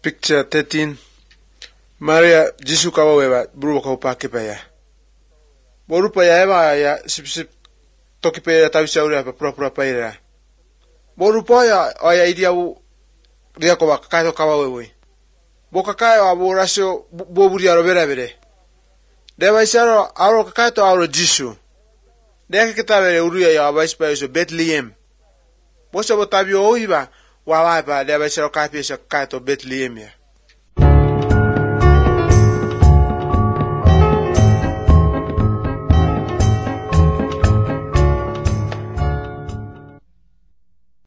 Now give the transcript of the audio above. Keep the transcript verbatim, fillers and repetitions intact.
Picture thirteen. Maria Jisu kawa wewa buru ka upake pa ya. Boru pa ya ema ya sip sip toki pa ya tawisa ule pa pura pura pa ira. Boru pa ya aya idia u ria ko bakaito kawa wewe. Boka kayo aborasho boburi aro vera vere. Deva isaro aro kakaito aro Jisu. Deka kitavere uruya ya abaispa yoso Bethlehem. Bosa botabio oiba wawa pa deva isaro kapia sa kakaito Bethlehem ya.